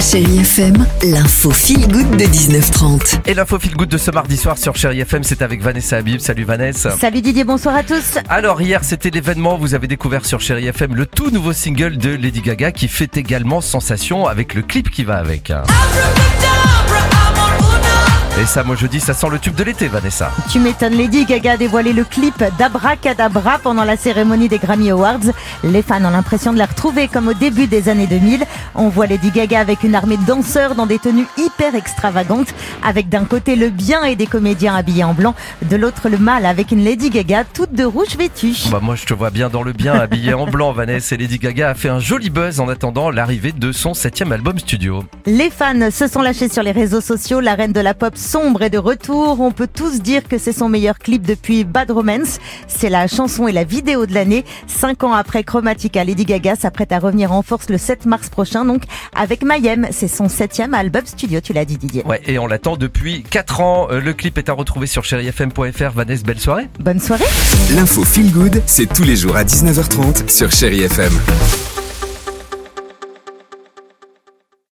Chérie FM, l'info feel good de 19h30. Et l'info feel good de ce mardi soir sur Chérie FM, c'est avec Vanessa Habib. Salut Vanessa. Salut Didier, bonsoir à tous. Alors hier c'était l'événement, vous avez découvert sur Chérie FM le tout nouveau single de Lady Gaga qui fait également sensation avec le clip qui va avec. Et ça, moi je dis, ça sent le tube de l'été, Vanessa. Tu m'étonnes, Lady Gaga a dévoilé le clip d'Abracadabra pendant la cérémonie des Grammy Awards. Les fans ont l'impression de la retrouver comme au début des années 2000. On voit Lady Gaga avec une armée de danseurs dans des tenues hyper extravagantes, avec d'un côté le bien et des comédiens habillés en blanc, de l'autre le mal avec une Lady Gaga toute de rouge vêtue. Bah moi je te vois bien dans le bien, habillée en blanc, Vanessa. Et Lady Gaga a fait un joli buzz en attendant l'arrivée de son 7e album studio. Les fans se sont lâchés sur les réseaux sociaux. La reine de la pop sombre est de retour. On peut tous dire que c'est son meilleur clip depuis Bad Romance. C'est la chanson et la vidéo de l'année. 5 ans après Chromatica, Lady Gaga s'apprête à revenir en force le 7 mars prochain, donc avec Mayhem. C'est son 7e album studio, tu l'as dit Didier. Ouais, et on l'attend depuis 4 ans. Le clip est à retrouver sur chérifm.fr. Vanessa, belle soirée. Bonne soirée. L'info feel good, c'est tous les jours à 19h30 sur Chérie FM.